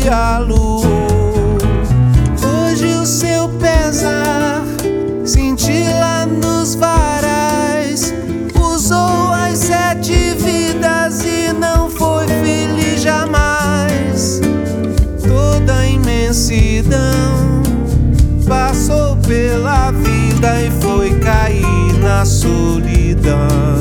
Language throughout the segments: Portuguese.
ele aluou. Hoje o seu pesar senti lá nos varais, usou as 7 vidas e não foi feliz jamais. Toda a imensidão passou pela vida e foi cair na solidão.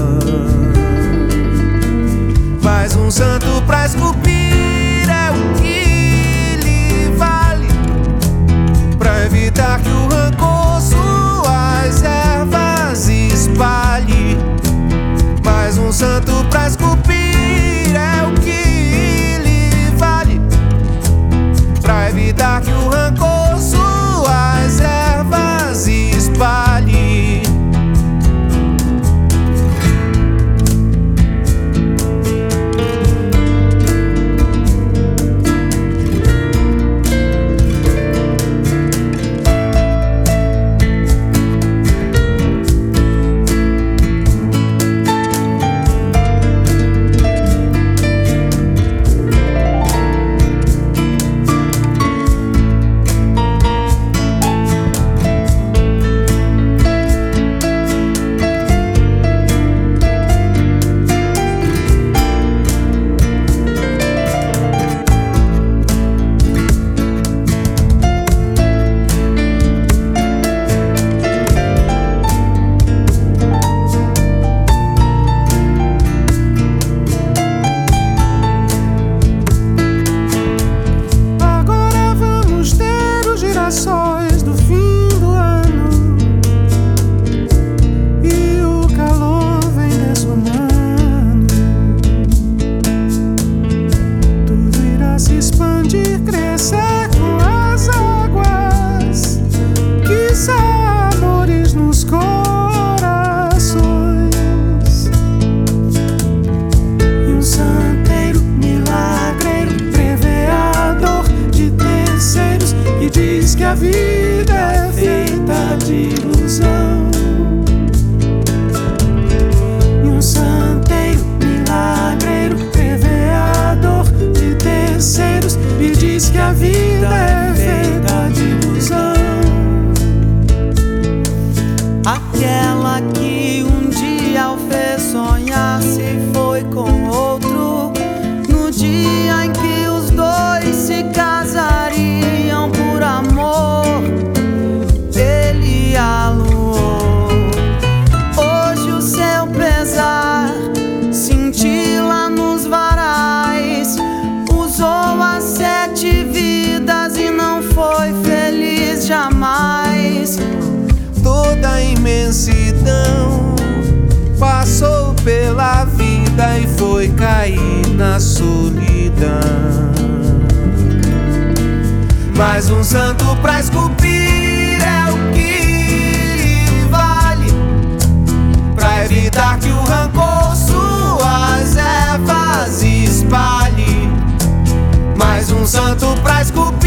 Mais um santo pra esculpir é o que lhe vale, pra evitar que o rancor suas ervas espalhe. Mais um santo pra esculpir é o que lhe vale, pra evitar que o rancor suas ervas espalhe. Do fim do ano, e o calor vem dessomando. Tudo irá se expandir, crescer com as águas, quiçá amores nos corações. E um santeiro, milagreiro, prevê a dor de terceiros e diz que a vida é feita de ilusão. E um santeiro, milagreiro, prevê a dor de terceiros e diz que a vida é feita de ilusão. Aquela que um dia o fez sonhar se foi com outro, no dia em que os dois se casariam por amor, ele aluou. Hoje o seu pesar senti lá nos varais, usou as 7 vidas e não foi feliz jamais. Toda a imensidão passou pela vida e foi cair na solidão. Mais um santo pra esculpir é o que lhe vale, pra evitar que o rancor suas ervas espalhe. Mais um santo pra esculpir